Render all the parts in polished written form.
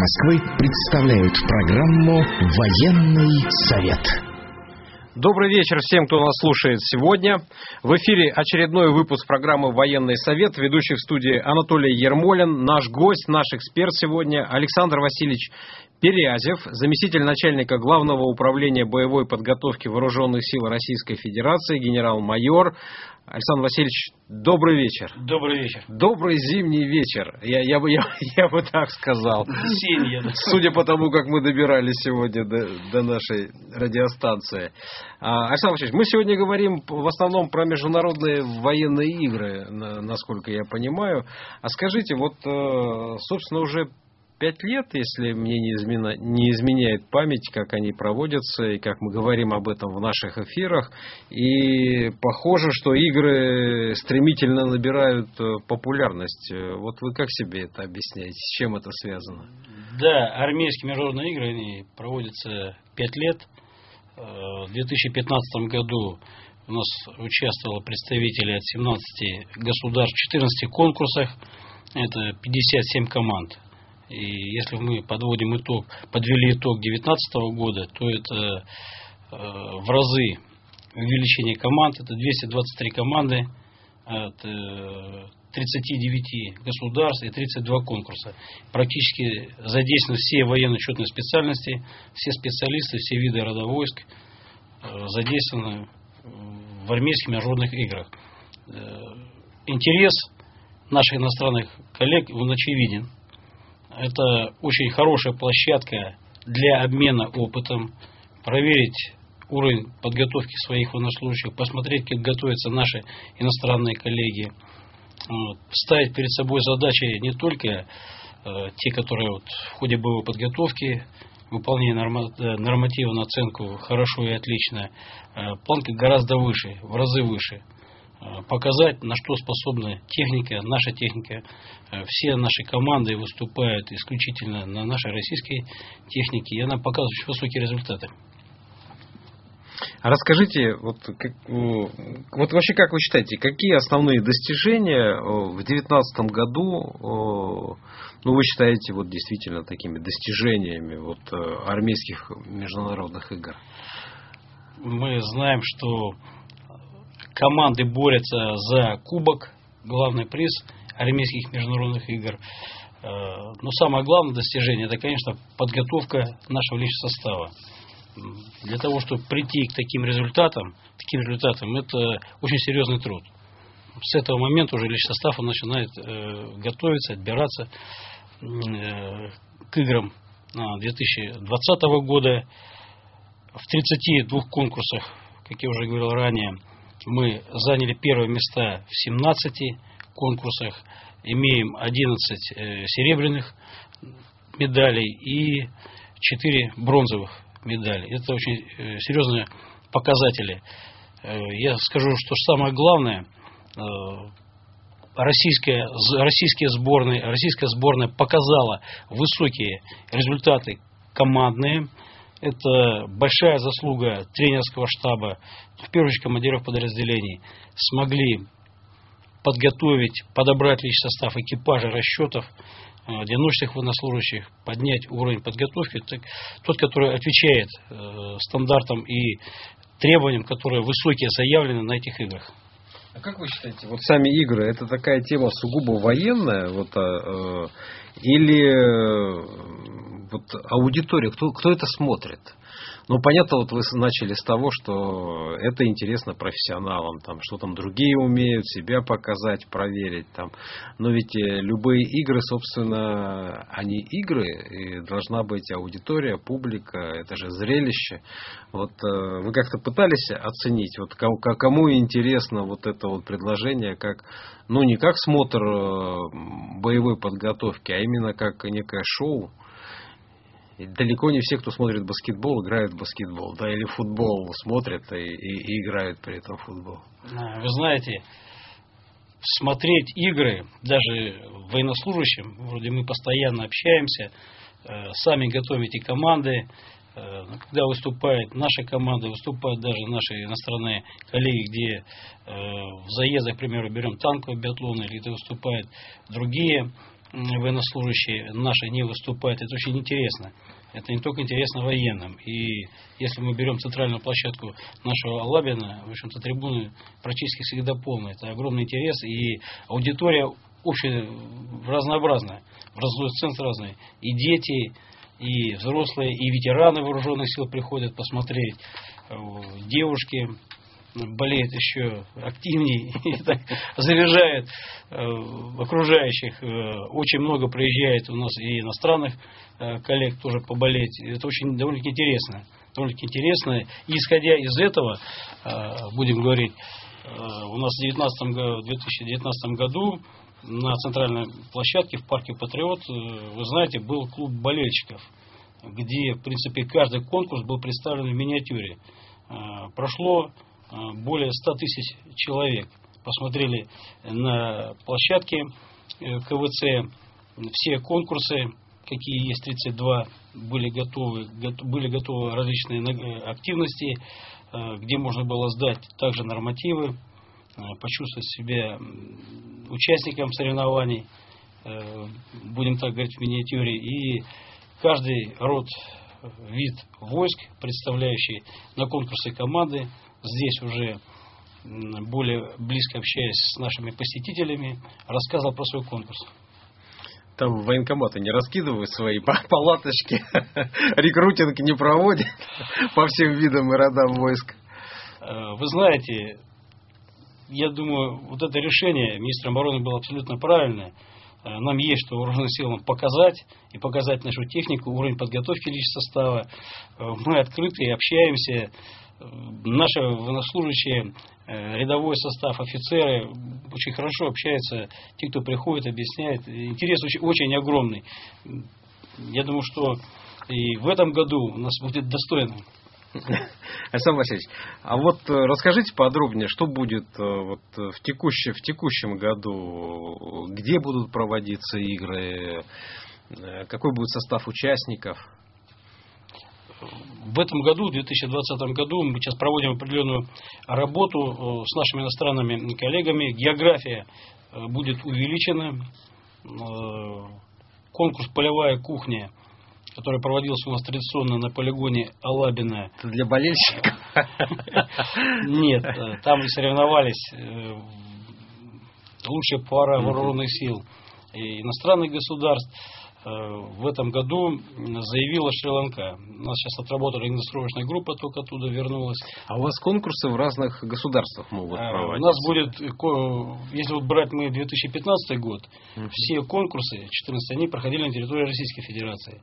Москвы представляют программу «Военный совет». Добрый вечер всем, кто нас слушает сегодня. В эфире очередной выпуск программы «Военный совет». Ведущий в студии Анатолий Ермолин. Наш гость, наш эксперт сегодня Александр Васильевич Перязев, заместитель начальника Главного управления боевой подготовки Вооруженных сил Российской Федерации, генерал-майор. Александр Васильевич, добрый вечер. Добрый вечер. Добрый зимний вечер, я бы так сказал. Весенний. Судя по тому, как мы добирались сегодня до нашей радиостанции. Александр Васильевич, мы сегодня говорим в основном про международные военные игры, насколько я понимаю. А скажите, вот, собственно, уже 5 лет, если мне не изменяет память, как они проводятся и как мы говорим об этом в наших эфирах. И похоже, что игры стремительно набирают популярность. Вот вы как себе это объясняете? С чем это связано? Да, армейские международные игры они проводятся 5 лет. В 2015 году у нас участвовало представители от 17 государств в 14 конкурсах. Это 57 команд. И если мы подвели итог 2019 года, то это в разы увеличение команд. Это 223 команды от 39 государств и 32 конкурса. Практически задействованы все военно-учетные специальности, все специалисты, все виды рода войск задействованы в армейских международных играх. Интерес наших иностранных коллег, он очевиден. Это очень хорошая площадка для обмена опытом, проверить уровень подготовки своих военнослужащих, посмотреть, как готовятся наши иностранные коллеги, ставить перед собой задачи не только те, которые в ходе боевой подготовки, выполнение норматива на оценку хорошо и отлично, планка гораздо выше, в разы выше. Показать, на что способна техника, наша техника. Все наши команды выступают исключительно на нашей российской технике, и она показывает очень высокие результаты. А расскажите, вот вообще как вы считаете, какие основные достижения в 2019 году, вы считаете вот действительно такими достижениями армейских международных игр? Мы знаем, что команды борются за кубок, главный приз армейских международных игр. Но самое главное достижение, это, конечно, подготовка нашего личного состава. Для того, чтобы прийти к таким результатам, это очень серьезный труд. С этого момента уже личный состав начинает готовиться, отбираться к играм 2020 года. В 32 конкурсах, как я уже говорил ранее, мы заняли первые места в 17 конкурсах, имеем 11 серебряных медалей и 4 бронзовых медали. Это очень серьезные показатели. Я скажу, что самое главное, российская сборная показала высокие результаты командные. Это большая заслуга тренерского штаба, в первую очередь командиров подразделений. Смогли подготовить, подобрать личный состав экипажа, расчетов, одиночных военнослужащих, поднять уровень подготовки, тот, который отвечает стандартам и требованиям, которые высокие заявлены на этих играх. А как вы считаете, сами игры, это такая тема сугубо военная, или аудитория, кто это смотрит? Понятно, вы начали с того, что это интересно профессионалам, что там другие умеют, себя показать, проверить. Но ведь любые игры, собственно, они игры, и должна быть аудитория, публика, это же зрелище. Вы как-то пытались оценить, кому интересно это предложение, как, не как смотр боевой подготовки, а именно как некое шоу? И далеко не все, кто смотрит баскетбол, играют в баскетбол, или футбол смотрят и играют при этом в футбол. Вы знаете, смотреть игры, даже военнослужащим, вроде мы постоянно общаемся, сами готовим эти команды, когда выступает наша команда, выступают даже наши иностранные коллеги, где в заездах, к примеру, берем танковый биатлон, или где выступают другие военнослужащие наши не выступают. Это очень интересно. Это не только интересно военным. И если мы берем центральную площадку нашего Алабина, в общем-то, трибуны практически всегда полные. Это огромный интерес. И аудитория общая, разнообразная. Образует центр разный. И дети, и взрослые, и ветераны вооруженных сил приходят посмотреть. Девушки болеют еще активнее и так заряжают окружающих. Очень много приезжает у нас и иностранных коллег тоже поболеть. Это очень довольно-таки интересно. Довольно-таки интересно. И исходя из этого, будем говорить, у нас в 2019 году на центральной площадке в парке Патриот, вы знаете, был клуб болельщиков, где, в принципе, каждый конкурс был представлен в миниатюре. Прошло более 100 тысяч человек. Посмотрели на площадке КВЦ все конкурсы, какие есть, 32, были готовы различные активности, где можно было сдать также нормативы, почувствовать себя участником соревнований, будем так говорить, в миниатюре. И каждый вид войск, представляющий на конкурсе команды, здесь уже более близко общаясь с нашими посетителями, рассказывал про свой конкурс. Там военкоматы не раскидывают свои палаточки, рекрутинг не проводят по всем видам и родам войск. Вы знаете, я думаю, вот это решение министра обороны было абсолютно правильное. Нам есть что вооруженным силам показать, и показать нашу технику, уровень подготовки личного состава. Мы открыты и общаемся. Наши военнослужащие, рядовой состав, офицеры очень хорошо общаются. Те, кто приходит, объясняет. Интерес очень огромный. Я думаю, что и в этом году у нас будет достойно. Александр Васильевич, а вот расскажите подробнее, что будет вот в текущем году, где будут проводиться игры, какой будет состав участников? В этом году, в 2020 году, мы сейчас проводим определенную работу с нашими иностранными коллегами. География будет увеличена. Конкурс «Полевая кухня», который проводился у нас традиционно на полигоне Алабина. Это для болельщиков? Нет, там соревновались лучшие пара вооруженных сил и иностранных государств. В этом году заявила Шри-Ланка. У нас сейчас отработала регистровочная группа, только оттуда вернулась. А у вас конкурсы в разных государствах могут проводиться? У нас будет, если вот брать мы 2015 год, все конкурсы, 14, они проходили на территории Российской Федерации.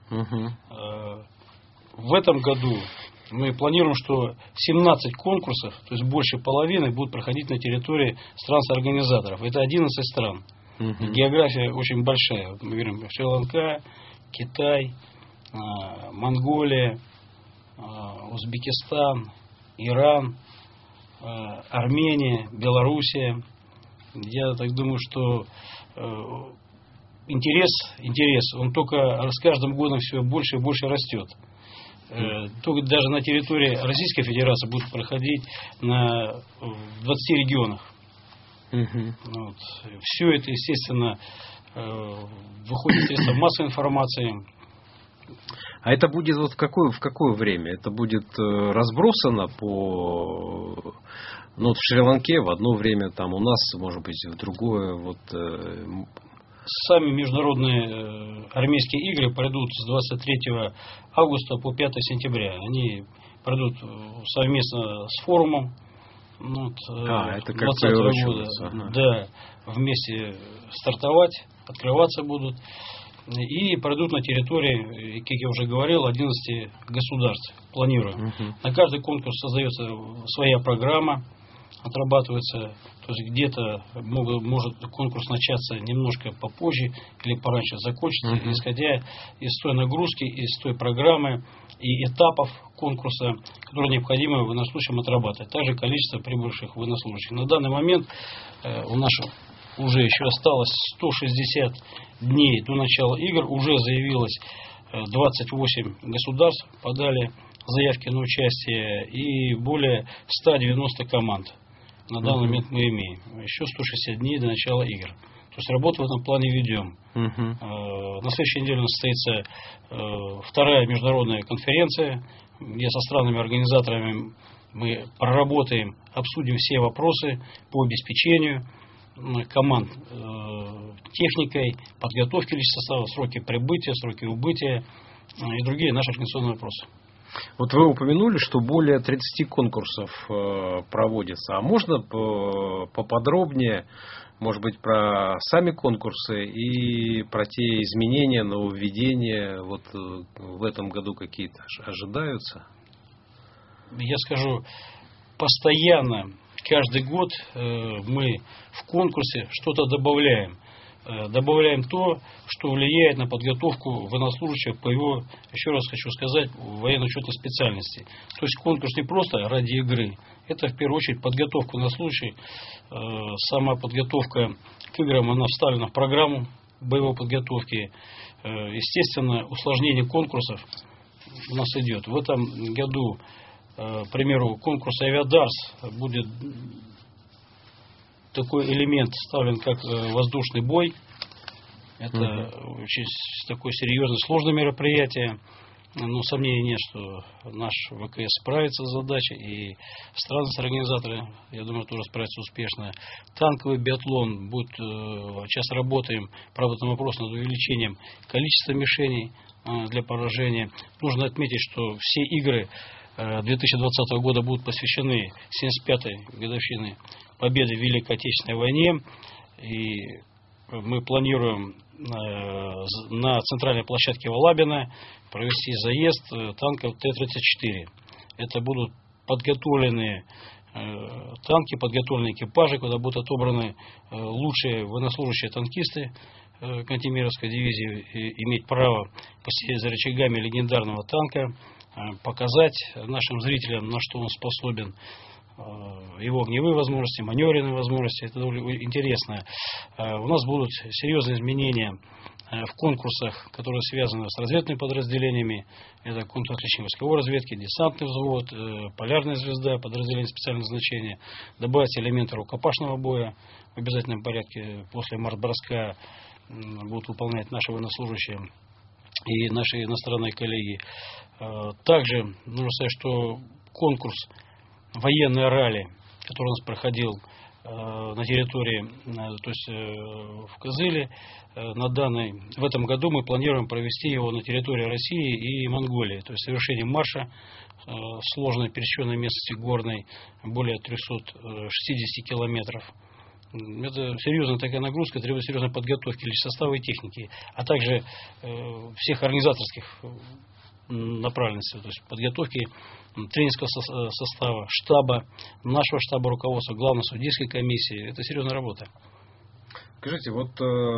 В этом году мы планируем, что 17 конкурсов, то есть больше половины, будут проходить на территории стран-организаторов. Это 11 стран. География очень большая. Мы говорим Шри-Ланка, Китай, Монголия, Узбекистан, Иран, Армения, Белоруссия. Я так думаю, что интерес, он только с каждым годом все больше и больше растет. Только даже на территории Российской Федерации будут проходить в 20 регионах. Вот. Все это, естественно, выходит в средства массовой информации. А это будет вот в какое время? Это будет разбросано по... Ну, вот в Шри-Ланке в одно время, там у нас, может быть, в другое. Вот, Сами международные армейские игры пройдут с 23 августа по 5 сентября. Они пройдут совместно с форумом. Вот, это как 2020 года. Да, вместе стартовать, открываться будут. И пройдут на территории, как я уже говорил, 11 государств. Планируем. На каждый конкурс создается своя программа, отрабатывается. То есть где-то может конкурс начаться немножко попозже или пораньше закончиться, исходя из той нагрузки, из той программы и этапов конкурса, которые необходимо военнослужащим отрабатывать. Также количество прибывших военнослужащих. На данный момент у нас уже еще осталось 160 дней до начала игр. Уже заявилось 28 государств, подали заявки на участие, и более 190 команд на данный момент мы имеем. Еще 160 дней до начала игр. То есть работу в этом плане ведем. На следующей неделе у нас состоится вторая международная конференция, где со странами-организаторами мы проработаем, обсудим все вопросы по обеспечению команд техникой, подготовки личного состава, сроки прибытия, сроки убытия и другие наши организационные вопросы. Вот вы упомянули, что более 30 конкурсов проводится. А можно поподробнее, может быть, про сами конкурсы и про те изменения, нововведения вот в этом году какие-то ожидаются? Я скажу, постоянно, каждый год мы в конкурсе что-то добавляем. Добавляем то, что влияет на подготовку военнослужащего по его, еще раз хочу сказать, военно-учетной специальности. То есть конкурс не просто ради игры. Это в первую очередь подготовка военнослужащих. Сама подготовка к играм, она вставлена в программу боевой подготовки. Естественно, усложнение конкурсов у нас идет. В этом году, к примеру, конкурс «Авиадарс» будет такой элемент вставлен, как воздушный бой. Это очень такое серьезное, сложное мероприятие. Но сомнений нет, что наш ВКС справится с задачей. И страны-организаторы, я думаю, тоже справятся успешно. Танковый биатлон. Сейчас работаем, правда, на вопрос над увеличением количества мишеней для поражения. Нужно отметить, что все игры 2020 года будут посвящены 75-й годовщине победы в Великой Отечественной войне. И мы планируем на центральной площадке Валабина провести заезд танков Т-34. Это будут подготовленные танки, подготовленные экипажи, куда будут отобраны лучшие военнослужащие танкисты Кантемировской дивизии, иметь право посидеть за рычагами легендарного танка, показать нашим зрителям, на что он способен, его огневые возможности, маневренные возможности. Это довольно интересно. У нас будут серьезные изменения в конкурсах, которые связаны с разведными подразделениями. Это конкурс отличной войсковой разведки, десантный взвод, полярная звезда, подразделение специального назначения. Добавить элементы рукопашного боя в обязательном порядке. После марш-броска будут выполнять наши военнослужащие и наши иностранные коллеги. Также нужно сказать, что конкурс военное ралли, который у нас проходил на территории, то есть в Кызыле, в этом году мы планируем провести его на территории России и Монголии. То есть совершение марша сложной пересеченной местности горной более 360 километров. Это серьезная такая нагрузка, требует серьезной подготовки личного состава и техники, а также всех организаторских направленностей, то есть подготовки тренерского состава, штаба, нашего штаба руководства, главной судейской комиссии. Это серьезная работа. Скажите, вот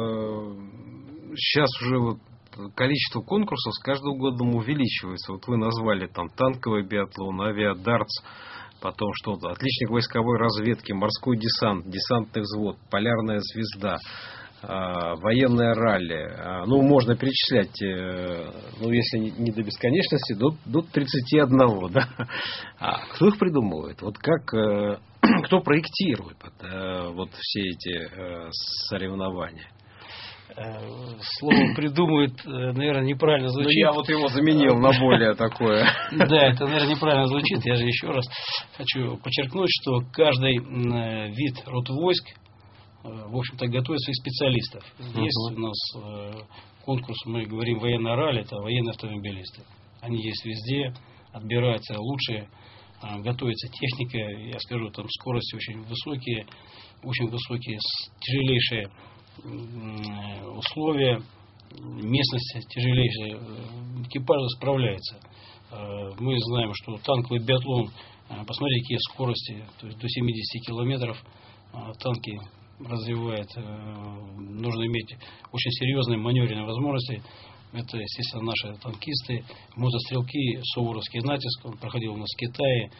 сейчас уже количество конкурсов с каждым годом увеличивается. Вот вы назвали там танковый биатлон, авиадартс, потом что-то, отличник войсковой разведки, морской десант, десантный взвод, полярная звезда, военное ралли. Ну, можно перечислять, ну, если не до бесконечности, до 31, да? А кто их придумывает? Вот как, кто проектирует вот все эти соревнования? Слово «придумывает», наверное, неправильно звучит. Но я вот его заменил на более такое. Да, это, наверное, неправильно звучит. Я же еще раз хочу подчеркнуть, что каждый вид род войск, в общем-то, готовит своих специалистов. Есть у нас конкурс, мы говорим, военное ралли, это военные автомобилисты. Они есть везде, отбираются лучшие, готовится техника, я скажу, там скорости очень высокие, тяжелейшие условия, местность тяжелейшая, экипаж справляется. Мы знаем, что танковый биатлон, посмотрите, какие скорости, то есть до 70 километров танки развивает. Нужно иметь очень серьезные маневренные возможности. Это, естественно, наши танкисты, мотострелки, Суворовский натиск. Он проходил у нас в Китае.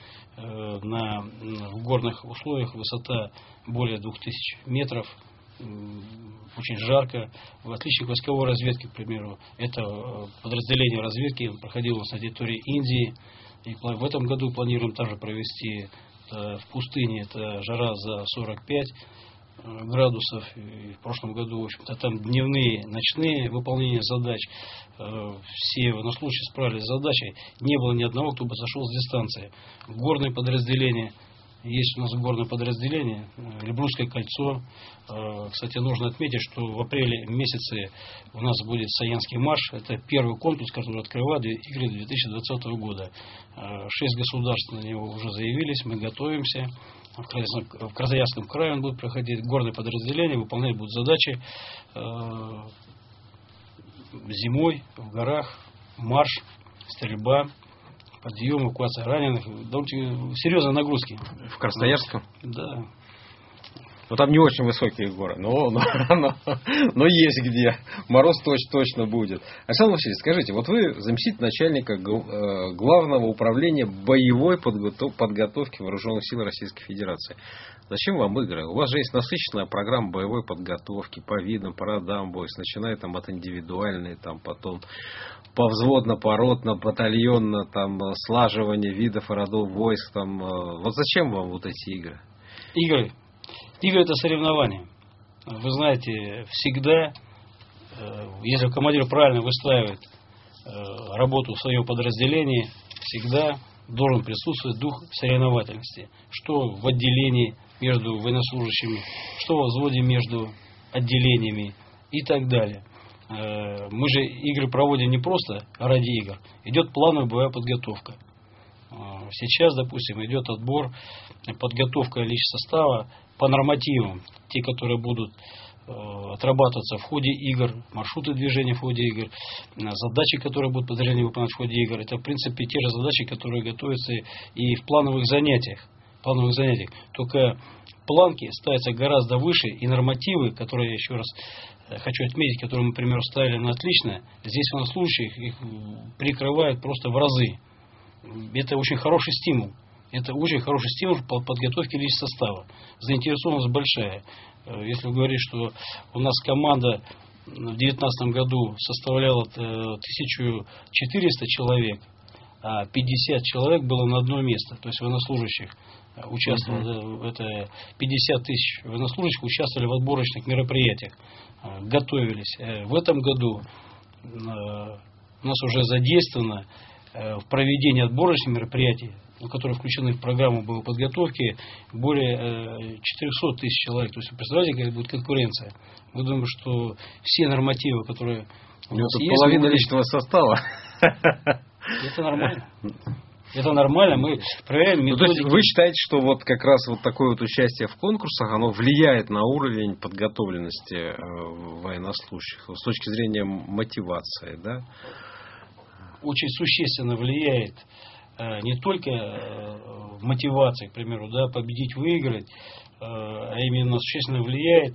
В горных условиях высота более 2000 метров. Очень жарко. В отличие от войсковой разведки, к примеру, это подразделение разведки проходило у нас на территории Индии. И в этом году планируем также провести в пустыне. Это жара за 45. градусов. И в прошлом году, в общем-то, там дневные, ночные выполнения задач. Все военнослужащие справились с задачей. Не было ни одного, кто бы сошел с дистанции. Горные подразделения. Есть у нас горное подразделение, Эльбрусское кольцо. Кстати, нужно отметить, что в апреле месяце у нас будет Саянский марш. Это первый конкурс, который открывает игры 2020 года. 6 государств на него уже заявились, мы готовимся. В Красноярском крае он будет проходить. Горное подразделение выполнять будут задачи зимой в горах, марш, стрельба, подъем, эвакуация раненых. Серьезные нагрузки. В Красноярском? Да. Ну, там не очень высокие горы, но есть где. Мороз точно будет. Александр Васильевич, скажите, вот вы заместитель начальника Главного управления боевой подготовки Вооруженных сил Российской Федерации. Зачем вам игры? У вас же есть насыщенная программа боевой подготовки по видам, по родам боя, начиная там от индивидуальной, там потом повзводно, поротно, батальонно, там слаживание видов и родов войск. Там, вот зачем вам вот эти игры? Игры это соревнования. Вы знаете, всегда, если командир правильно выстраивает работу в своем подразделении, всегда должен присутствовать дух соревновательности. Что в отделении между военнослужащими, что во взводе между отделениями и так далее. Мы же игры проводим не просто ради игр. Идет плановая боевая подготовка. Сейчас, допустим, идет отбор, подготовка личного состава по нормативам. Те, которые будут отрабатываться в ходе игр, маршруты движения в ходе игр, задачи, которые будут подразделения выполнять в ходе игр. Это, в принципе, те же задачи, которые готовятся и в плановых занятиях. Только планки ставятся гораздо выше, и нормативы, которые я еще раз хочу отметить, которые мы, например, ставили на отлично, здесь военнослужащих их прикрывают просто в разы. Это очень хороший стимул. Это очень хороший стимул по подготовке личного состава. Заинтересованность большая. Если говорить, что у нас команда в 2019 году составляла 1400 человек, а 50 человек было на одно место, то есть военнослужащих участвовало, это 50 тысяч военнослужащих участвовали в отборочных мероприятиях, готовились. В этом году у нас уже задействовано в проведении отборочных мероприятий, которые включены в программу боевой подготовки, более 400 тысяч человек. То есть, вы представляете, какая будет конкуренция? Мы думаем, что все нормативы, которые у нас есть... Половина личного состава. Это нормально. Это нормально, мы проверяем методики. То есть вы считаете, что вот как раз вот такое вот участие в конкурсах, оно влияет на уровень подготовленности военнослужащих с точки зрения мотивации, да? Очень существенно влияет не только в мотивации, к примеру, да, победить, выиграть, а именно существенно влияет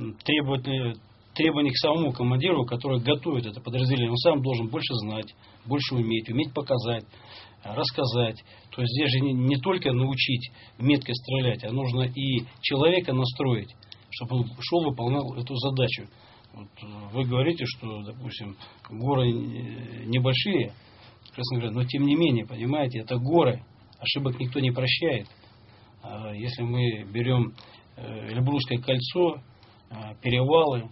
требования к самому командиру, который готовит это подразделение. Он сам должен больше знать, больше уметь показать, рассказать. То есть здесь же не только научить метко стрелять, а нужно и человека настроить, чтобы он шел, выполнял эту задачу. Вот вы говорите, что, допустим, горы небольшие, но тем не менее, понимаете, это горы, ошибок никто не прощает. Если мы берем Эльбрусское кольцо, перевалы,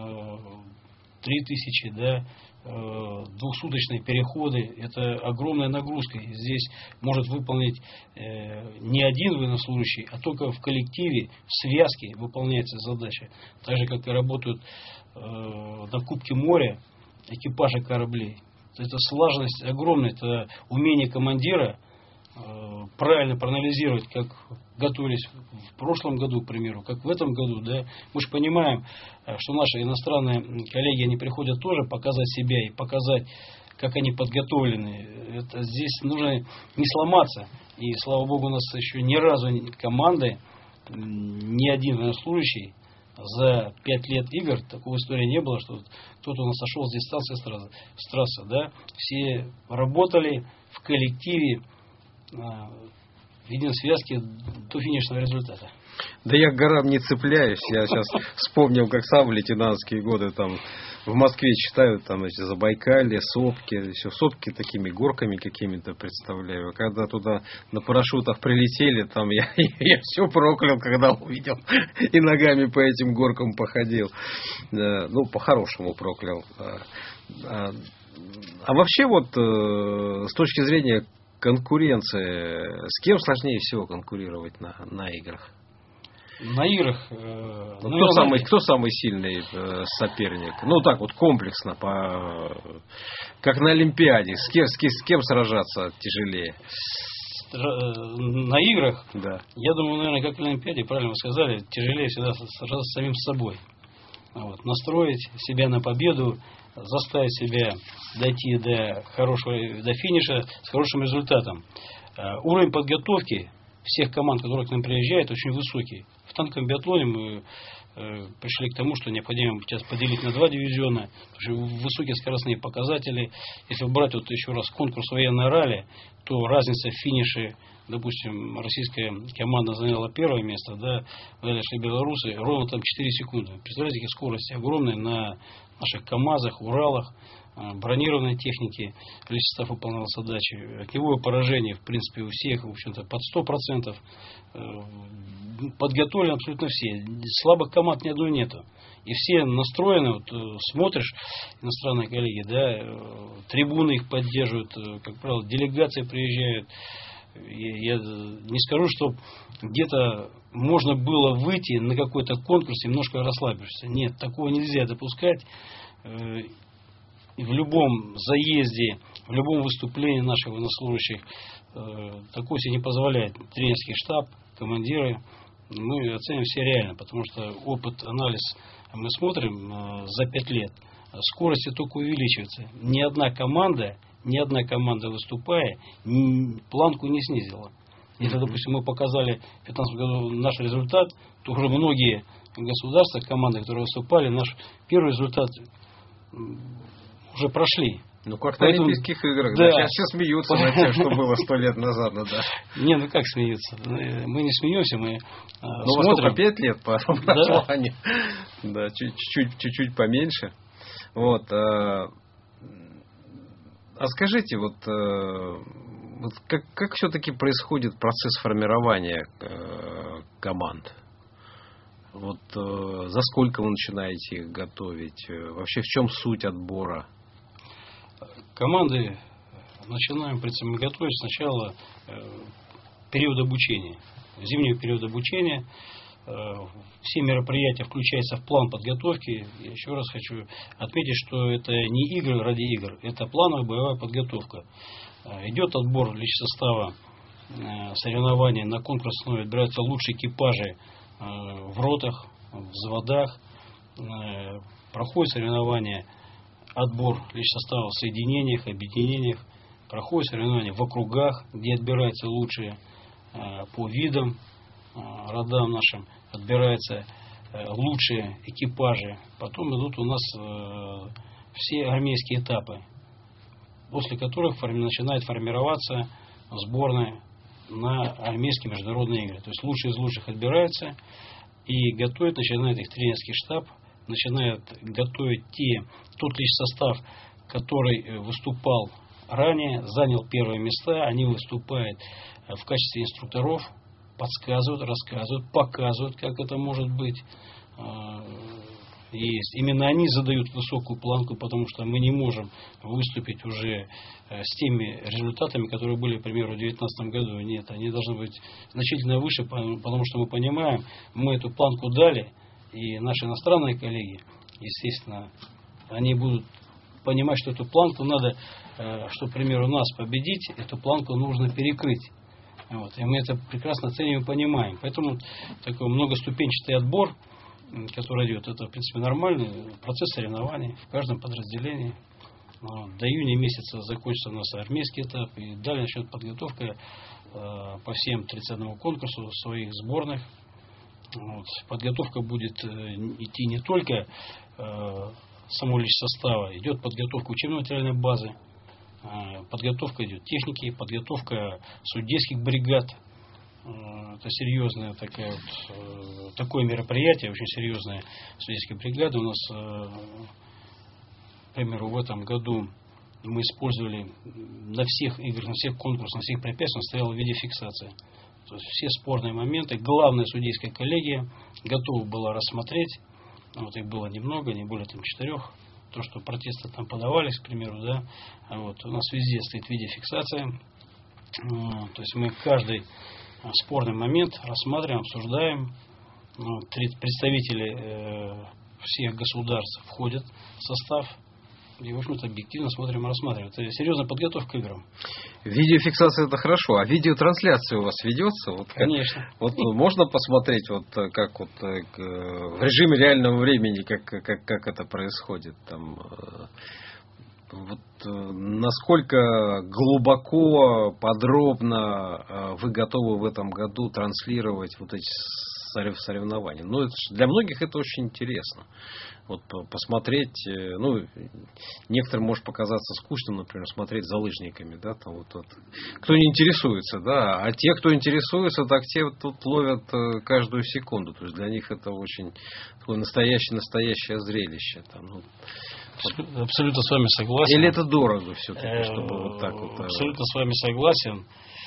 3000, да, двухсуточные переходы, это огромная нагрузка. Здесь может выполнить не один военнослужащий, а только в коллективе, в связке выполняется задача. Так же, как и работают на Кубке моря экипажи кораблей. Это слаженность огромная, это умение командира правильно проанализировать, как готовились в прошлом году, к примеру, как в этом году. Да? Мы же понимаем, что наши иностранные коллеги, они приходят тоже показать себя и показать, как они подготовлены. Это здесь нужно не сломаться. И, слава богу, у нас еще ни разу команды, ни один военнослужащий за 5 лет игр, такой истории не было, что кто-то у нас сошел с дистанции с трассы. Да? Все работали в коллективе, единой связке до финишного результата. Да я к горам не цепляюсь. Я сейчас вспомнил, как сам в лейтенантские годы там в Москве читают там эти Забайкалье, сопки. Все сопки такими горками какими-то представляю. А когда туда на парашютах прилетели, там я все проклял, когда увидел. И ногами по этим горкам походил. Ну, по-хорошему проклял. А вообще вот с точки зрения конкуренции, с кем сложнее всего конкурировать на играх? На играх... Кто самый сильный соперник? Ну, так вот, комплексно, как на Олимпиаде. С кем сражаться тяжелее? На играх, да. Я думаю, наверное, как на Олимпиаде, правильно вы сказали, тяжелее всегда сражаться с самим собой. Вот, настроить себя на победу, заставить себя дойти до финиша с хорошим результатом. Уровень подготовки всех команд, которые к нам приезжают, очень высокий. В танковом биатлоне мы пришли к тому, что необходимо сейчас поделить на 2 дивизиона, потому что высокие скоростные показатели. Если брать вот еще раз конкурс военной ралли, то разница в финише, допустим, российская команда заняла 1 место, да, далее шли белорусы, ровно там 4 секунды. Представляете, какие скорости огромные на наших КАМАЗах, Уралах, бронированной техники. Личный состав выполнял задачи. Огневое поражение, в принципе, у всех, в общем-то, под 100%. Подготовлены абсолютно все. Слабых команд ни одной нету. И все настроены, вот, смотришь, иностранные коллеги, да, трибуны их поддерживают, как правило, делегации приезжают. Я не скажу, что где-то можно было выйти на какой-то конкурс и немножко расслабишься. Нет, такого нельзя допускать. В любом заезде, в любом выступлении наших военнослужащих такое себе не позволяет тренерский штаб, командиры. Мы оценим все реально, потому что опыт, анализ мы смотрим за 5 лет. Скорости только увеличиваются. Ни одна команда, выступая, планку не снизила. Если, допустим, мы показали в 2015 году наш результат, то уже многие государства, команды, которые выступали, наш первый результат уже прошли. Ну, как на Олимпийских играх. Да. Сейчас все смеются над тем, что было 100 лет назад. Да. Не, ну как смеются? Мы не смеемся, мы смотрим. У вас 5 лет по образованию. Да, чуть-чуть поменьше. Вот. А скажите, вот как все-таки происходит процесс формирования команд? Вот за сколько вы начинаете их готовить? Вообще в чем суть отбора? Команды начинаем, в принципе, готовить сначала период обучения. Зимний период обучения. Все мероприятия включаются в план подготовки. Я еще раз хочу отметить, что это не игры ради игр, это плановая боевая подготовка. Идет отбор личного состава, соревнования на конкурсной основе, отбираются лучшие экипажи в ротах, в взводах, проходит соревнования, отбор личного состава в соединениях, объединениях, проходит соревнования в округах, где отбираются лучшие по видам, родам нашим, отбираются лучшие экипажи. Потом идут у нас все армейские этапы, после которых начинает формироваться сборная на армейские международные игры. То есть лучшие из лучших отбираются и начинает их тренерский штаб, начинает готовить тот личный состав, который выступал ранее, занял первые места. Они выступают в качестве инструкторов, подсказывают, рассказывают, показывают, как это может быть. И именно они задают высокую планку, потому что мы не можем выступить уже с теми результатами, которые были, к примеру, в 2019 году. Нет, они должны быть значительно выше, потому что мы понимаем, мы эту планку дали, и наши иностранные коллеги, естественно, они будут понимать, что эту планку надо, что, к примеру, нас победить, эту планку нужно перекрыть. Вот, и мы это прекрасно ценим и понимаем. Поэтому такой многоступенчатый отбор, который идет, это, в принципе, нормальный процесс соревнований в каждом подразделении. До июня месяца закончится у нас армейский этап, и далее начнет подготовка по всем 31 конкурсу своих сборных. Вот. Подготовка будет идти не только самого личного состава, идет подготовка учебно-материальной базы, подготовка идет техники, подготовка судейских бригад. Это серьезное такое мероприятие, очень серьезная судейская бригада. У нас, к примеру, в этом году мы использовали на всех играх, на всех конкурсах, на всех препятствиях стояла видеофиксация. То есть все спорные моменты, главная судейская коллегия готова была рассмотреть, вот их было немного, не более 4, то, что протесты там подавались, к примеру, да, вот, у нас везде стоит видеофиксация, то есть мы каждый спорный момент рассматриваем, обсуждаем, представители всех государств входят в состав, и, в общем-то, объективно смотрим и рассматриваем. Это серьезная подготовка к играм. Видеофиксация — это хорошо, а видеотрансляция у вас ведется? Вот как, конечно. Вот можно посмотреть, вот как вот в режиме реального времени, как это происходит там. Вот насколько глубоко, подробно вы готовы в этом году транслировать вот эти соревнования? Ну, для многих это очень интересно. Вот посмотреть, ну, некоторым может показаться скучным, например, смотреть за лыжниками, да, там вот, кто не интересуется, да, а те, кто интересуется, так те вот тут ловят каждую секунду, то есть для них это очень такое настоящее зрелище, там, ну, абсолютно с вами согласен. Или это дорого все-таки, чтобы вот так вот. Абсолютно с вами согласен,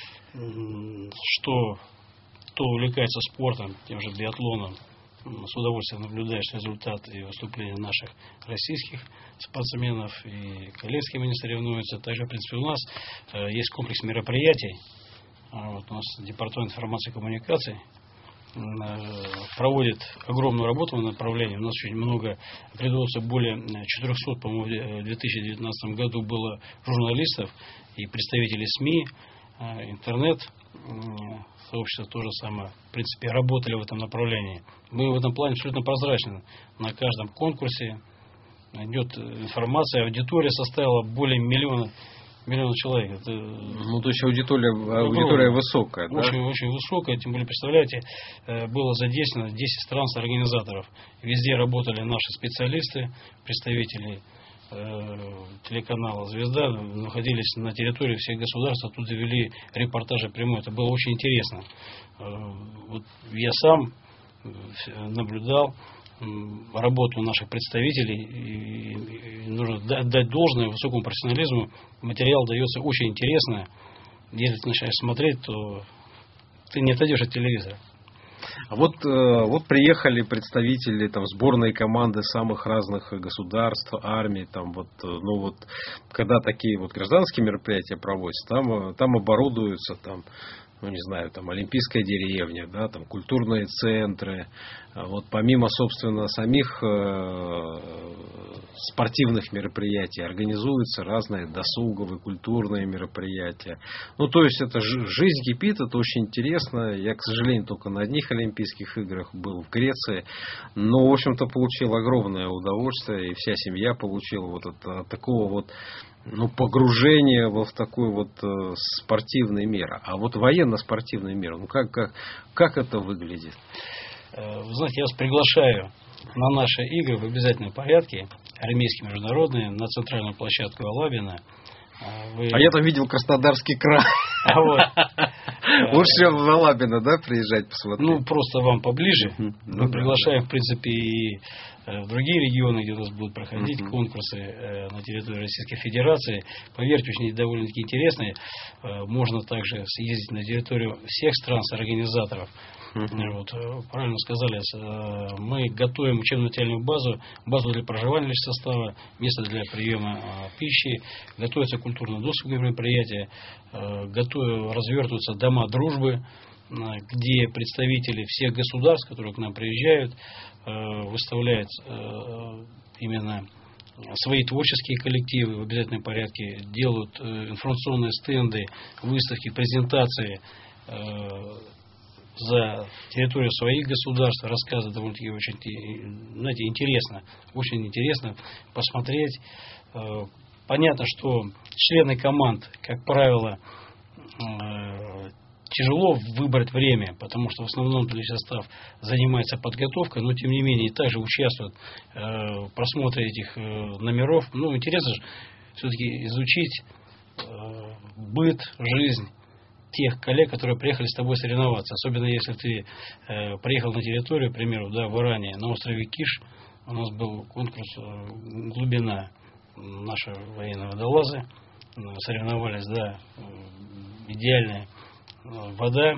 что кто увлекается спортом, тем же биатлоном, с удовольствием наблюдаешь результаты и выступления наших российских спортсменов, и коллегскими они соревнуются. Также, в принципе, у нас есть комплекс мероприятий. Вот у нас Департамент информации и коммуникаций проводит огромную работу в направлении. У нас очень много, придется более 400, по-моему, в 2019 году было журналистов и представителей СМИ, интернет, сообщество то же самое, в принципе, работали в этом направлении. Мы в этом плане абсолютно прозрачны. На каждом конкурсе идет информация, аудитория составила более миллиона человек. Это, ну, то есть аудитория высокая, да? Очень высокая, тем более, представляете, было задействовано 10 стран-организаторов. Везде работали наши специалисты, представители телеканала «Звезда», находились на территории всех государств, оттуда вели репортажи прямые. Это было очень интересно. Вот я сам наблюдал работу наших представителей, и нужно дать должное высокому профессионализму. Материал дается очень интересно. Если ты начинаешь смотреть, то ты не отойдешь от телевизора. А вот приехали представители там сборной команды самых разных государств, армий, там вот, ну вот, когда такие вот гражданские мероприятия проводятся, там оборудуются там, ну не знаю, там олимпийская деревня, да, там культурные центры. Вот помимо, собственно, самих спортивных мероприятий организуются разные досуговые, культурные мероприятия. Ну, то есть, это жизнь кипит, это очень интересно. Я, к сожалению, только на одних Олимпийских играх был в Греции. Но, в общем-то, получил огромное удовольствие. И вся семья получила вот от такого вот, ну, погружения в такой вот спортивный мир. А вот военно-спортивный мир, ну, как это выглядит? Вы знаете, я вас приглашаю на наши игры в обязательном порядке, армейские международные, на центральную площадку Алабина. А я там видел Краснодарский край. Лучше в Алабино, да, приезжать посмотреть? Ну, просто вам поближе. Мы приглашаем, в принципе, и в другие регионы, где у нас будут проходить конкурсы на территории Российской Федерации. Поверьте, очень довольно-таки интересные. Можно также съездить на территорию всех стран-организаторов. Вот, правильно сказали, мы готовим учебно-материальную базу для проживания личного состава, место для приема пищи, готовятся культурно-досуговые мероприятия, развертываются дома дружбы, где представители всех государств, которые к нам приезжают, выставляют именно свои творческие коллективы в обязательном порядке, делают информационные стенды, выставки, презентации за территорию своих государств, рассказы довольно-таки очень, знаете, интересно, очень интересно посмотреть. Понятно, что члены команд, как правило, тяжело выбрать время, потому что в основном личный состав занимается подготовкой, но тем не менее также участвует в просмотре этих номеров. Ну, интересно же все-таки изучить быт, жизнь тех коллег, которые приехали с тобой соревноваться. Особенно если ты приехал на территорию, к примеру, да, в Иране, на острове Киш, у нас был конкурс «Глубина». Наши военные водолазы соревновались, да, идеальная вода,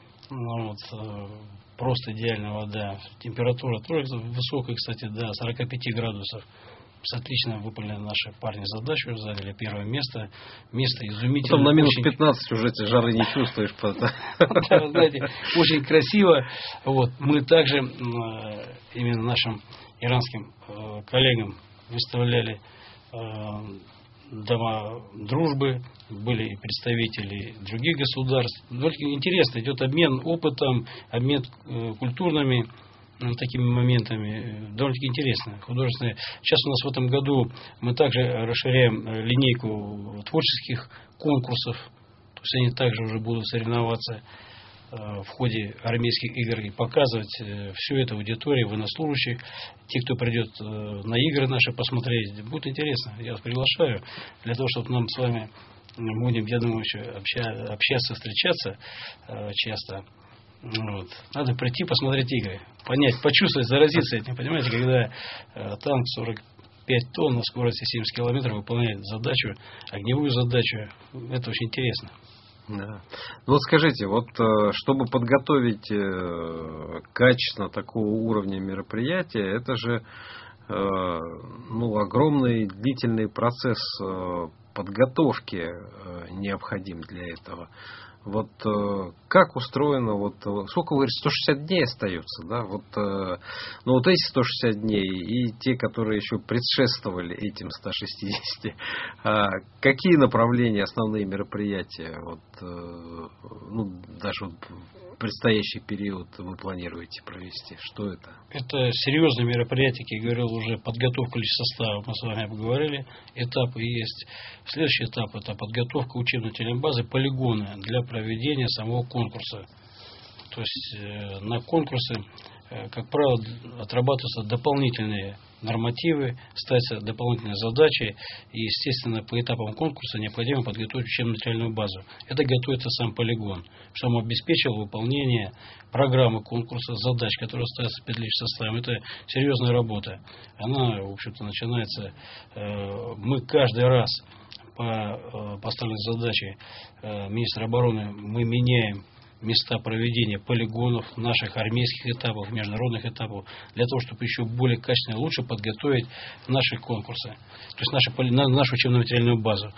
просто идеальная вода. Температура тоже высокая, кстати, до 45 градусов. Отлично выполнили наши парни задачу, заняли первое место. Место изумительное. Потом на минус 15 уже эти жары не чувствуешь. Знаете, очень красиво. Мы также именно нашим иранским коллегам выставляли дома дружбы, были и представители других государств. Только интересно, идет обмен опытом, обмен культурными такими моментами. Довольно-таки интересно, художественные. Сейчас у нас в этом году мы также расширяем линейку творческих конкурсов. То есть они также уже будут соревноваться в ходе армейских игр и показывать все это аудитории, военнослужащих, те, кто придет на игры наши посмотреть. Будет интересно. Я вас приглашаю для того, чтобы нам с вами будем, я думаю, еще общаться, встречаться часто. Надо прийти, посмотреть игры, понять, почувствовать, заразиться этим. Понимаете, когда танк 45 тонн на скорости 70 километров выполняет задачу, огневую задачу, это очень интересно. Да. Ну вот скажите, чтобы подготовить качественно такого уровня мероприятия, это же огромный длительный процесс подготовки необходим для этого. Как устроено, сколько вы говорите, 160 дней остается, да? Эти 160 дней и те, которые еще предшествовали этим 160, какие направления, основные мероприятия, даже в предстоящий период вы планируете провести? Что это? Это серьезные мероприятия, как я говорил, уже подготовка личного состава, мы с вами обговорили, этапы есть. Следующий этап – это подготовка учебной телебазы, полигона для проведения самого конкурса. То есть на конкурсы, как правило, отрабатываются дополнительные нормативы, ставятся дополнительные задачи, и, естественно, по этапам конкурса необходимо подготовить учебно-материальную базу. Это готовится сам полигон, чтобы он обеспечил выполнение программы конкурса, задач, которые ставятся перед личным составом. Это серьезная работа. Она, в общем-то, начинается, мы каждый раз по поставленной задаче министра обороны мы меняем места проведения полигонов, наших армейских этапов, международных этапов, для того, чтобы еще более качественно и лучше подготовить наши конкурсы, то есть нашу учебно-материальную базу.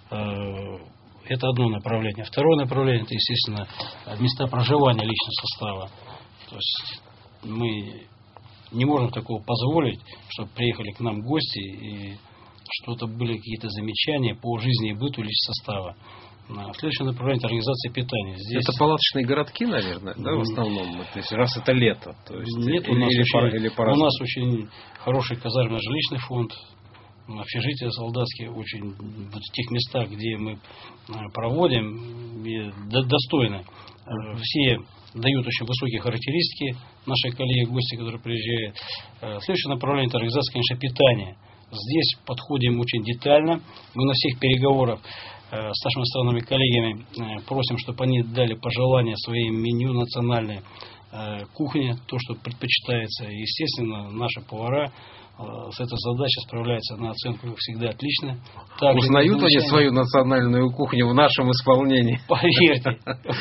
Это одно направление. Второе направление – это, естественно, места проживания личного состава. То есть мы не можем такого позволить, чтобы приехали к нам гости и что-то были какие-то замечания по жизни и быту личного состава. Следующее направление – это организация питания. Здесь... Это палаточные городки, наверное, да, в основном, то есть, раз это лето. То есть, нет, у нас очень хороший казармно-жилищный фонд, общежития солдатские, очень в тех местах, где мы проводим, достойно. Все дают очень высокие характеристики, наши коллеги, гости, которые приезжают. Следующее направление – это организация, конечно, питания. Здесь подходим очень детально. Мы на всех переговорах с нашими иностранными коллегами просим, чтобы они дали пожелания своим меню национальной кухни, то, что предпочитается. И, естественно, наши повара с этой задачей справляются на оценку, как всегда, отлично. Также узнают они свою национальную кухню в нашем исполнении? Поверьте.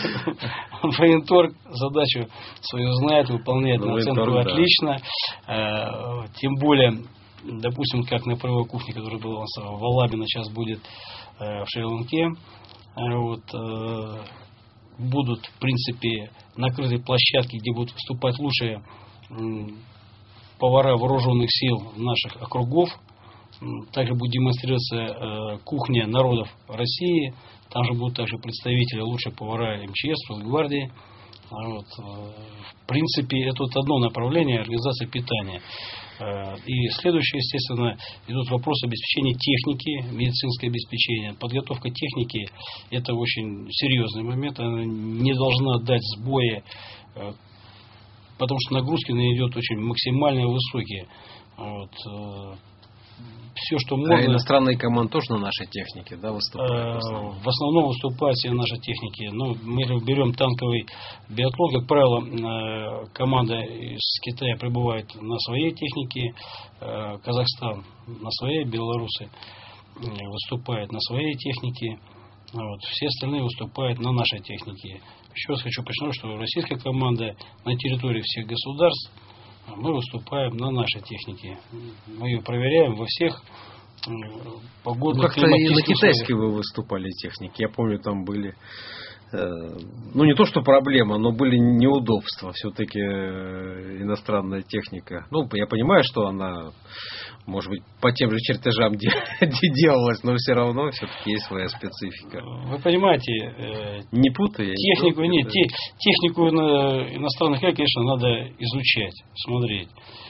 Военторг задачу свою знает, выполняет на оценку отлично. Тем более, допустим, как на полевой кухне, которая была в Алабино, сейчас будет в Шри-Ланке, будут, в принципе, накрыты площадки, где будут выступать лучшие повара вооруженных сил наших округов. Также будет демонстрироваться кухня народов России. Там же будут также представители, лучшие повара МЧС, Росгвардии. В принципе, это одно направление – организация питания. И следующее, естественно, идут вопросы обеспечения техники, медицинское обеспечение. Подготовка техники – это очень серьезный момент. Она не должна дать сбоя, потому что нагрузки на нее идут очень максимально высокие. все, что А можно. иностранные команды тоже на нашей технике, да, выступают? В основном выступают все наши техники. Ну, мы берем танковый биатлон, как правило, команда из Китая прибывает на своей технике, Казахстан на своей, белорусы выступают на своей технике, вот, все остальные выступают на нашей технике. Еще раз хочу подчеркнуть, что российская команда на территории всех государств, мы выступаем на нашей технике. Мы ее проверяем во всех погодных, как-то и на климатических китайской условиях. вы выступали технике. Я помню, там были, ну не то что проблема, но были неудобства. Все-таки иностранная техника. Ну, я понимаю, что она, может быть, по тем же чертежам делалась, но все равно все-таки есть своя специфика. Вы понимаете, Не путай. технику, нет, технику иностранных коллег, конечно, надо изучать, смотреть.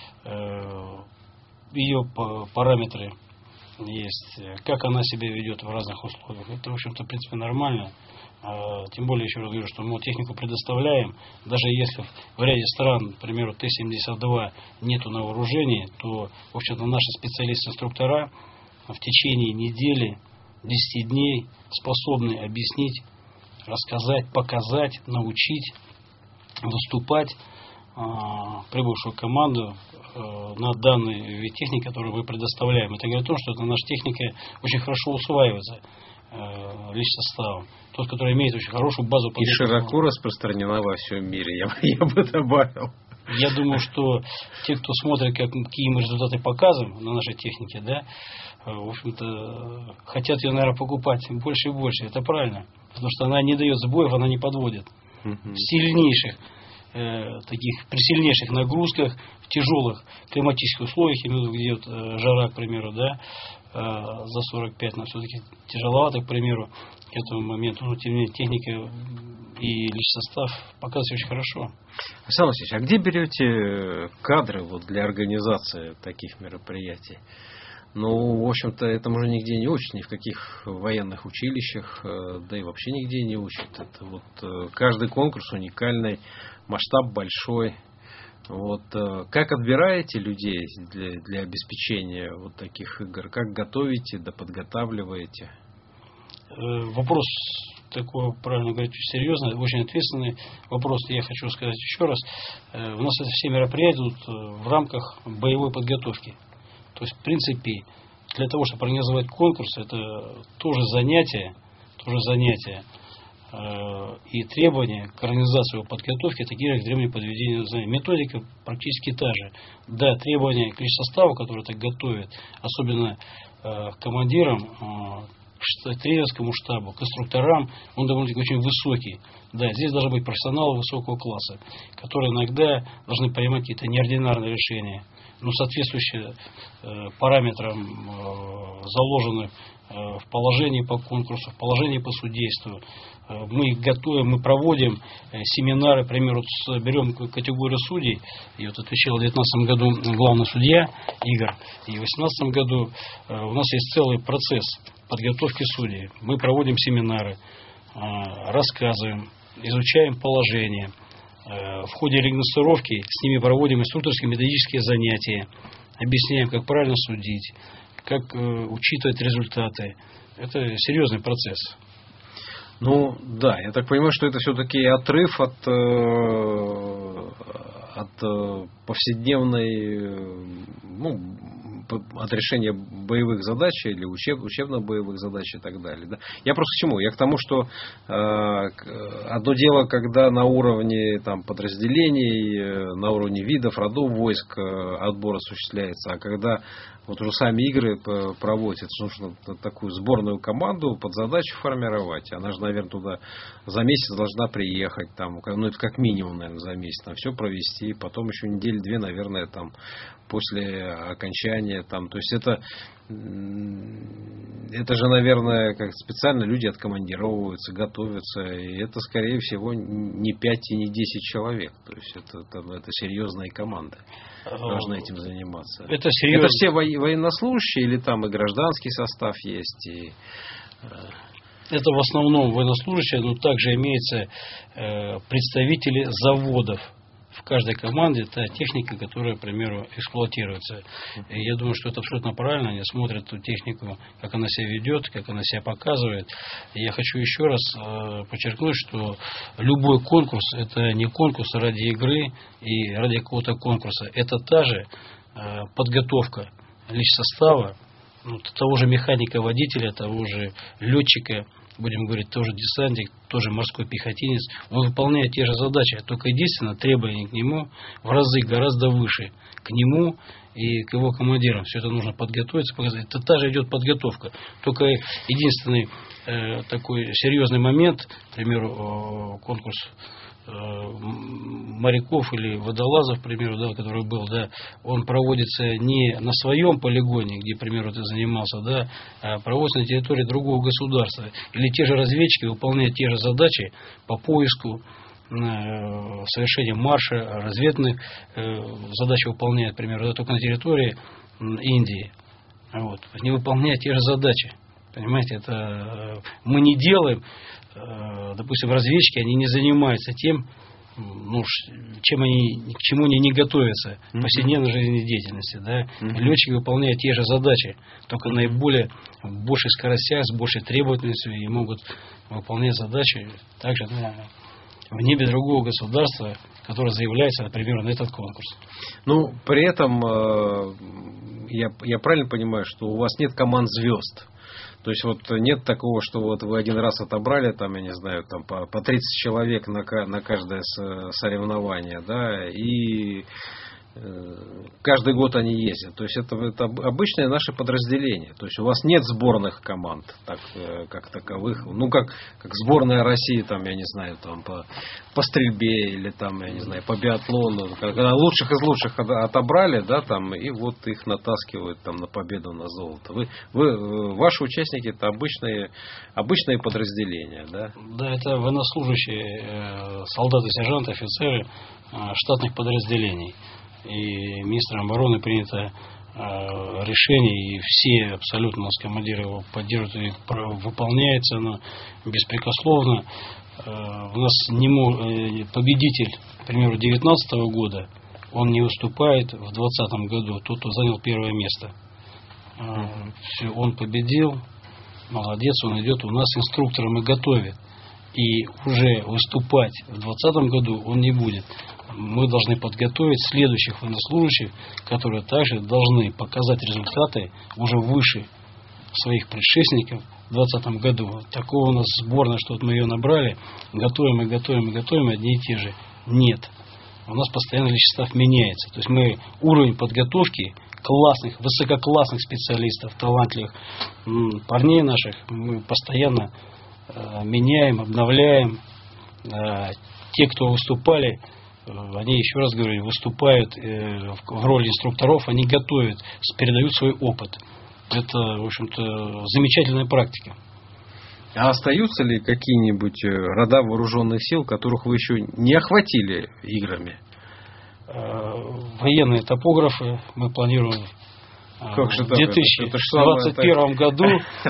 Ее параметры есть, как она себя ведет в разных условиях. Это, в общем-то, в принципе, нормально. Тем более, еще раз говорю, что мы технику предоставляем. Даже если в ряде стран, к примеру, Т-72 нету на вооружении, то, в общем-то, наши специалисты-инструктора в течение недели, 10 дней способны объяснить, рассказать, показать, научить, выступать прибывшую команду на данный вид техники, которую мы предоставляем. Это говорит о том, что эта наша техника очень хорошо усваивается личным составом. Тот, который имеет очень хорошую базу. И широко распространена во всем мире, я бы добавил. Я думаю, что те, кто смотрит, какие мы результаты показываем на нашей технике, да, в общем-то, хотят ее, наверное, покупать больше и больше. Это правильно. Потому что она не дает сбоев, она не подводит. В сильнейших при сильнейших нагрузках, в тяжелых климатических условиях, где вот жара, к примеру, да, за 45, но все-таки тяжеловато, к примеру, к этому моменту, но тем не менее техника и личный состав показывают очень хорошо. Александр Васильевич, а где берете кадры вот для организации таких мероприятий? Ну, в общем-то, этому уже нигде не учат, ни в каких военных училищах, да и вообще нигде не учат. Это вот каждый конкурс уникальный, масштаб большой. Вот как отбираете людей для обеспечения вот таких игр? Как готовите, да подготавливаете? Вопрос такой, правильно говорить, серьезный, очень ответственный вопрос. Я хочу сказать еще раз. У нас это все мероприятия идут в рамках боевой подготовки. То есть, в принципе, для того, чтобы организовать конкурс, это тоже занятие, и требования к организации его подготовки, такие как требования подведения знаний. Методика практически та же. Да, требования к личсоставу, который так готовит, особенно к командирам, к тренерскому штабу, к инструкторам, он довольно-таки очень высокий. Да, здесь должны быть профессионалы высокого класса, которые иногда должны принимать какие-то неординарные решения, но соответствующие параметрам, заложенных в положении по конкурсу, в положении по судейству. Мы их готовим, мы проводим семинары, к примеру, берем категорию судей, и вот отвечал в 2019 году главный судья Игорь, и в 2018 году у нас есть целый процесс подготовки судей. Мы проводим семинары, рассказываем, изучаем положение. В ходе регистровки с ними проводим инструкторские методические занятия, объясняем, как правильно судить, как учитывать результаты. Это серьезный процесс. Ну, да, я так понимаю, что это все-таки отрыв от повседневной, от решения боевых задач или учебно-боевых задач и так далее. Да? Я просто к чему? Я к тому, что одно дело, когда на уровне подразделений, на уровне видов, родов войск отбор осуществляется, а когда вот уже сами игры проводятся, нужно такую сборную команду под задачу формировать. Она же, наверное, туда за месяц должна приехать, это как минимум, наверное, за месяц, все провести, потом еще недели-две, наверное, после окончания, то есть это же, наверное, как специально люди откомандировываются, готовятся, и это, скорее всего, не 5 и не 10 человек, то есть это серьезные команды должны этим заниматься. Это все военнослужащие или там и гражданский состав есть? Это в основном военнослужащие, но также имеются представители заводов, в в каждой команде та техника, которая, к примеру, эксплуатируется. И я думаю, что это абсолютно правильно. Они смотрят эту технику, как она себя ведет, как она себя показывает. И я хочу еще раз подчеркнуть, что любой конкурс – это не конкурс ради игры и ради какого-то конкурса. Это та же подготовка личсостава, того же механика-водителя, того же летчика, будем говорить, тоже десантник, тоже морской пехотинец. Он выполняет те же задачи, только единственное, требования к нему в разы гораздо выше. К нему и к его командирам. Все это нужно подготовиться, показать. Это та же идет подготовка. Только единственный такой серьезный момент, к примеру, конкурс моряков или водолазов, к примеру, да, который был, да, он проводится не на своем полигоне, где, к примеру, ты занимался, да, а проводится на территории другого государства. Или те же разведчики выполняют те же задачи по поиску, совершение марша, разведных задачи выполняют, к примеру, да, только на территории Индии. Вот. Они выполняют те же задачи. Понимаете, это мы не делаем, допустим, разведчики, они не занимаются тем, чем они, к чему они не готовятся в повседневной жизнедеятельности. Да? Летчики выполняют те же задачи, только наиболее в больших скоростях, с большей требовательностью и могут выполнять задачи также в небе другого государства, которое заявляется, например, на этот конкурс. Ну, при этом я правильно понимаю, что у вас нет команд звезд? То есть вот нет такого, что вот вы один раз отобрали, там, я не знаю, там по 30 человек на каждое соревнование, да, и каждый год они ездят. То есть это обычное наше подразделение. То есть у вас нет сборных команд как таковых. Ну, как сборная России, там, я не знаю, там, по стрельбе или там, я не знаю, по биатлону. Когда лучших из лучших отобрали, да, там, и вот их натаскивают там на победу, на золото. Ваши участники это обычные подразделения, да? Да, это военнослужащие, солдаты, сержанты, офицеры штатных подразделений. И министром обороны принято решение, и все абсолютно у нас командиры его поддерживают, и выполняется оно беспрекословно. У нас победитель, к примеру, 2019 года, он не выступает в 2020 году, тот, кто занял первое место. Все, он победил, молодец, он идет у нас инструктором и готовит. И уже выступать в 2020 году он не будет. Мы должны подготовить следующих военнослужащих, которые также должны показать результаты уже выше своих предшественников в 2020 году. Такого у нас сборная, что вот мы ее набрали, готовим, одни и те же. Нет. У нас постоянно личный состав меняется. То есть мы уровень подготовки классных, высококлассных специалистов, талантливых парней наших, мы постоянно меняем, обновляем. Те, кто выступали, они, еще раз говорю, выступают в роли инструкторов, они готовят, передают свой опыт. Это, в общем-то, замечательная практика. А остаются ли какие-нибудь рода вооруженных сил, которых вы еще не охватили играми? Военные топографы мы планируем в 2021 году.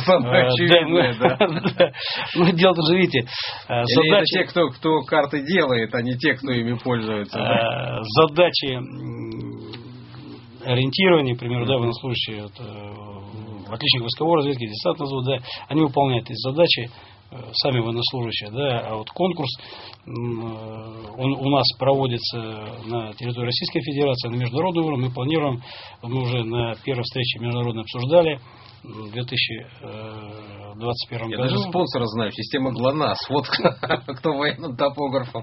Ну, дело-то же, видите, задачи... Это те, кто карты делает, а не те, кто ими пользуется. Задачи ориентирования, к примеру, да, военнослужащие в отличных войсковой разведки, десантный взвод, да, они выполняют эти задачи, сами военнослужащие, да, а вот конкурс он у нас проводится на территории Российской Федерации, на международном уровне. Мы планируем, мы уже на первой встрече международно обсуждали в 2021 году. Я даже спонсора знаю, система ГЛОНАСС. Вот кто военным топографом.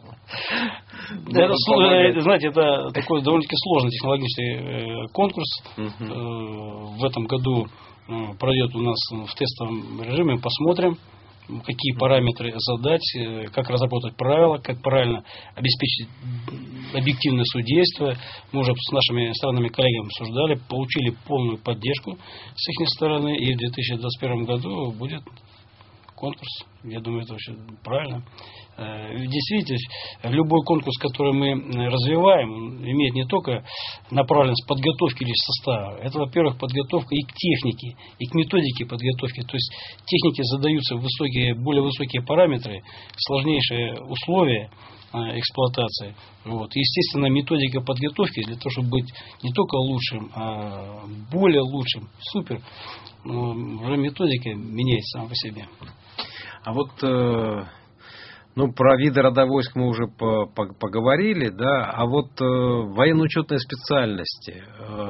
Знаете, это такой довольно-таки сложный технологический конкурс. В этом году пройдет у нас в тестовом режиме. Посмотрим, какие параметры задать, как разработать правила, как правильно обеспечить объективное судейство. Мы уже с нашими иностранными коллегами обсуждали, получили полную поддержку с их стороны, и в 2021 году будет конкурс. Я думаю, это вообще правильно. Действительно, любой конкурс, который мы развиваем, он имеет не только направленность подготовки лишь состава. Это, во-первых, подготовка и к технике, и к методике подготовки. То есть технике задаются более высокие параметры, сложнейшие условия эксплуатации. Вот. Естественно, методика подготовки для того, чтобы быть не только лучшим, а более лучшим, супер, уже методика меняется сама по себе. А вот, про виды рода войск мы уже поговорили, да, а вот военно-учетные специальности,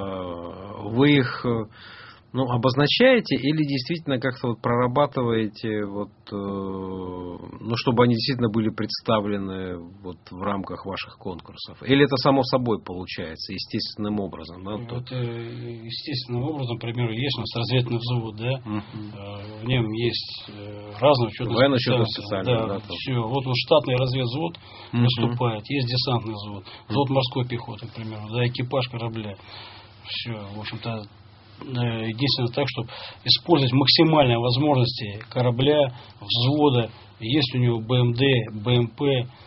вы их обозначаете или действительно как-то прорабатываете, чтобы они действительно были представлены в рамках ваших конкурсов? Или это само собой получается, естественным образом? Да? Естественным образом, например, есть у нас разведный взвод, да? В нем есть разные учетные специальности. Все. Вот штатный разведвзвод выступает, есть десантный взвод, взвод морской пехоты, к примеру, экипаж корабля. Все, в общем-то, единственное так, чтобы использовать максимальные возможности корабля, взвода, есть у него БМД, БМП,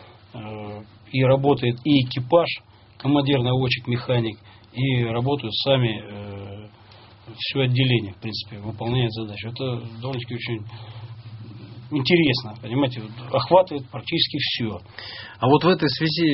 и работает и экипаж, командир, наводчик, механик, и работают сами все отделение, в принципе, выполняет задачу. Это довольно-таки очень интересно, понимаете, охватывает практически все. А вот в этой связи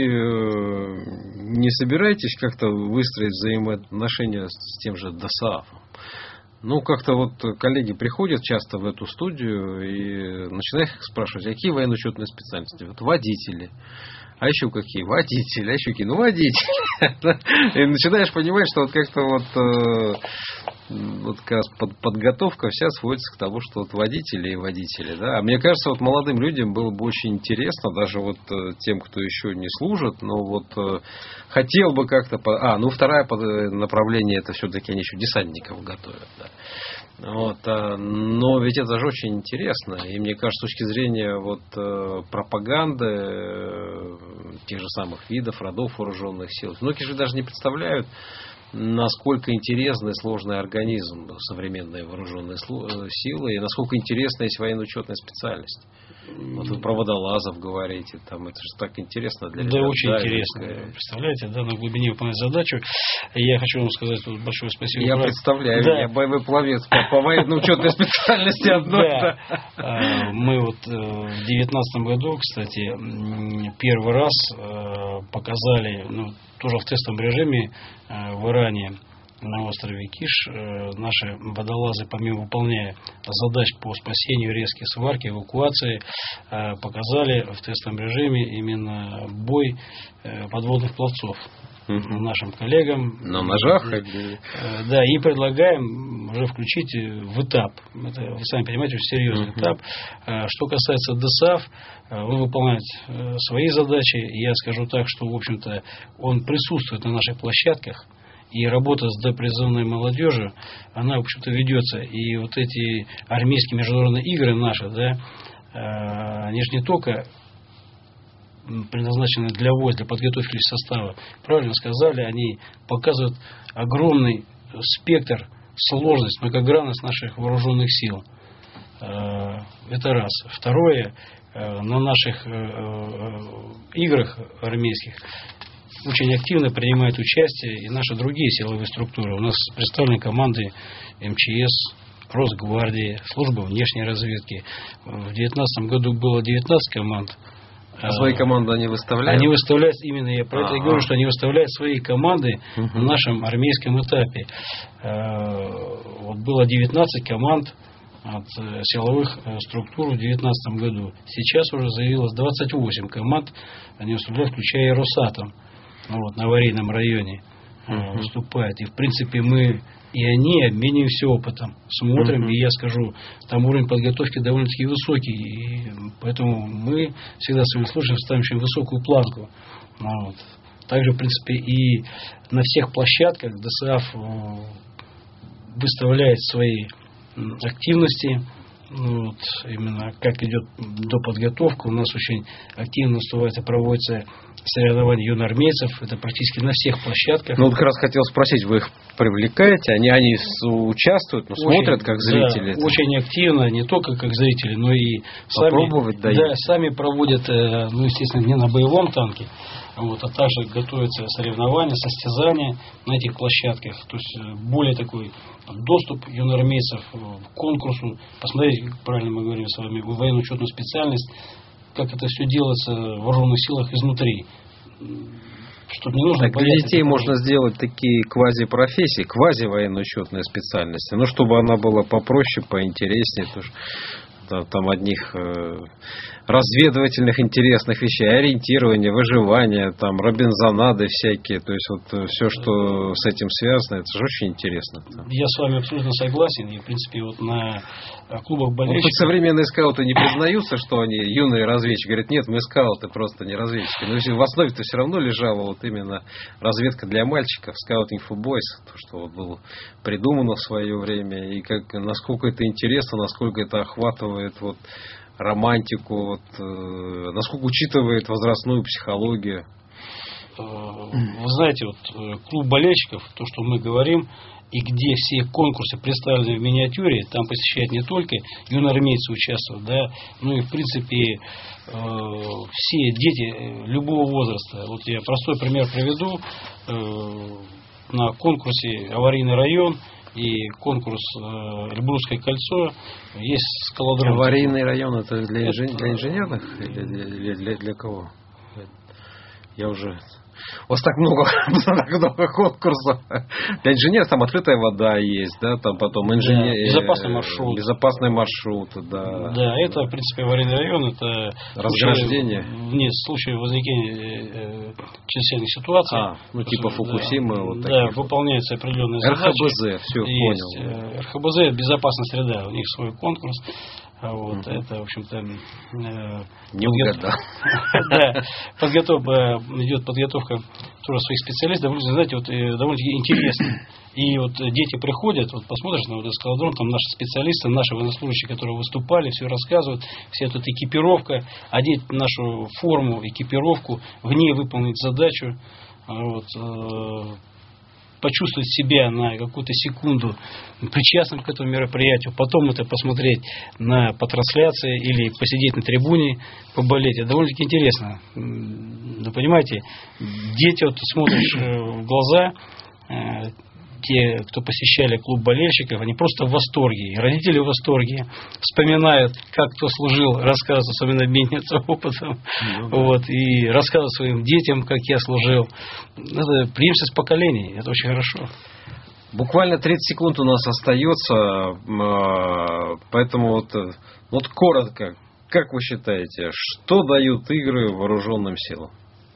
не собираетесь как-то выстроить взаимоотношения с тем же ДОСААФом? Как-то коллеги приходят часто в эту студию и начинаешь их спрашивать, какие военно-учетные специальности? Водители. А еще какие? Водители. А еще какие? Водители. И начинаешь понимать, что как-то как раз подготовка вся сводится к тому, что водители и водители. Да? А мне кажется, молодым людям было бы очень интересно, даже тем, кто еще не служит, но хотел бы как-то... второе направление, это все-таки они еще десантников готовят. Да? Но ведь это же очень интересно. И мне кажется, с точки зрения пропаганды тех же самых видов, родов вооруженных сил, многие же даже не представляют, насколько интересный и сложный организм современные вооруженные силы, и насколько интересна есть военно-учетная специальность. Вы про водолазов говорите, это же так интересно для ребят. Да, очень интересно. Представляете, на глубине выполнять задачу. Я хочу вам сказать большое спасибо. Я представляю, я боевой пловец по военно-учетной специальности одной. Мы в 2019 году, кстати, первый раз показали, тоже в тестовом режиме в Иране, на острове Киш, наши водолазы, помимо выполняя задач по спасению, резке сварки, эвакуации, показали в тестовом режиме именно бой подводных пловцов нашим коллегам. На ножах? Да, и предлагаем уже включить в этап. Это, вы сами понимаете, очень серьезный этап. Что касается ДОСААФ, вы выполняете свои задачи. Я скажу так, что, в общем-то, он присутствует на наших площадках. И работа с допризывной молодежью, она, в общем-то, ведется. И эти армейские международные игры наши, они же не только предназначены для войск, для подготовки состава. Правильно сказали, они показывают огромный спектр, сложность, многогранность наших вооруженных сил. Это раз. Второе, на наших играх армейских очень активно принимают участие и наши другие силовые структуры. У нас представлены команды МЧС, Росгвардии, службы внешней разведки. В 2019 году было 19 команд. А свои команды они выставляют? Они выставляют, именно я про это и говорю, что они выставляют свои команды на нашем армейском этапе. Было 19 команд от силовых структур в 2019 году. Сейчас уже заявилось 28 команд, они выставляют, включая и Росатом. На аварийном районе выступает. И в принципе мы и они обмениваемся опытом, смотрим, и я скажу, там уровень подготовки довольно-таки высокий, и поэтому мы всегда своим слушателям ставим очень высокую планку. Также, в принципе, и на всех площадках ДОСААФ выставляет свои активности, именно как идет доподготовка. У нас очень активно проводятся соревнования юноармейцев. Это практически на всех площадках. Как раз хотел спросить, вы их привлекаете, они участвуют, смотрят как зрители. Да, очень активно, не только как зрители, но и сами проводят, естественно, не на боевом танке, а также готовятся соревнования, состязания на этих площадках. То есть более такой доступ юноармейцев к конкурсу, посмотреть, как правильно мы говорим с вами, военную учетную специальность, как это все делается в вооруженных силах изнутри. Чтобы не нужно для детей можно сделать такие квази-профессии, квази-военно-учетные специальности, чтобы она была попроще, поинтереснее, потому что там одних разведывательных интересных вещей, ориентирование, выживание, там робинзонады всякие, то есть все, что с этим связано, это же очень интересно. Я с вами абсолютно согласен, и в принципе на клубах болельщиков... Хоть современные скауты не признаются, что они юные разведчики, говорят, нет, мы скауты, просто не разведчики, но в основе-то все равно лежала именно разведка для мальчиков, Scouting for Boys, то, что было придумано в свое время, и насколько это интересно, насколько это охватывает романтику, насколько учитывает возрастную психологию. Вы знаете, клуб болельщиков, то, что мы говорим, и где все конкурсы представлены в миниатюре, там посещают не только юноармейцы участвуют, но и в принципе все дети любого возраста. Я простой пример приведу. На конкурсе «Аварийный район» и конкурс «Эльбрусское кольцо» есть скалодром. Аварийный район — это для инженерных или для кого? Я уже... У вас так много конкурсов. Для инженеров там открытая вода есть, там потом безопасный маршрут. Безопасный маршрут, да. Да, это, в принципе, аварийный район, это разграждение. В случае возникновения чрезвычайных ситуаций. Типа Фукусимы. Да, выполняются определенные задачи. РХБЗ, все, понял. РХБЗ — безопасная среда, у них свой конкурс. Это, в общем-то, не угадал. Да, идет подготовка тоже своих специалистов, довольно-таки интересно. И дети приходят, посмотришь на эскалодром, там наши специалисты, наши военнослужащие, которые выступали, все рассказывают, вся эта экипировка, одеть нашу форму, экипировку, в ней выполнить задачу, почувствовать себя на какую-то секунду причастным к этому мероприятию, потом это посмотреть по трансляции или посидеть на трибуне, поболеть. Это довольно-таки интересно. Вы понимаете, дети, смотришь в глаза, те, кто посещали клуб болельщиков, они просто в восторге. И родители в восторге. Вспоминают, как кто служил, рассказывают, особенно обмениваются опытом. И рассказывают своим детям, как я служил. Это преемственность поколений. Это очень хорошо. Буквально 30 секунд у нас остается. Поэтому коротко, как вы считаете, что дают игры вооруженным силам?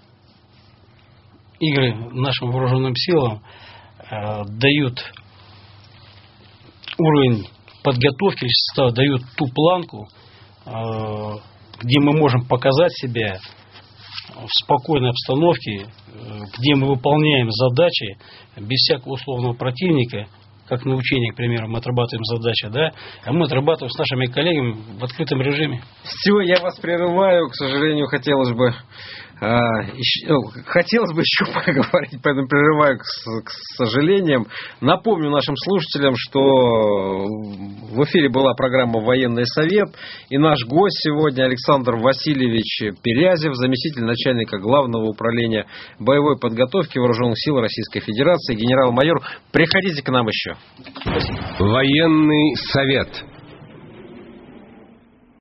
Игры нашим вооруженным силам дают уровень подготовки состава, дают ту планку, где мы можем показать себя в спокойной обстановке, где мы выполняем задачи без всякого условного противника, как на учениях, к примеру, мы отрабатываем задачи, а мы отрабатываем с нашими коллегами в открытом режиме. Все, я вас прерываю, к сожалению, хотелось бы еще поговорить, поэтому прерываю к сожалениям. Напомню нашим слушателям, что в эфире была программа «Военный совет», и наш гость сегодня Александр Васильевич Перязев, заместитель начальника Главного управления боевой подготовки Вооруженных сил Российской Федерации, генерал-майор. Приходите к нам еще. Военный совет.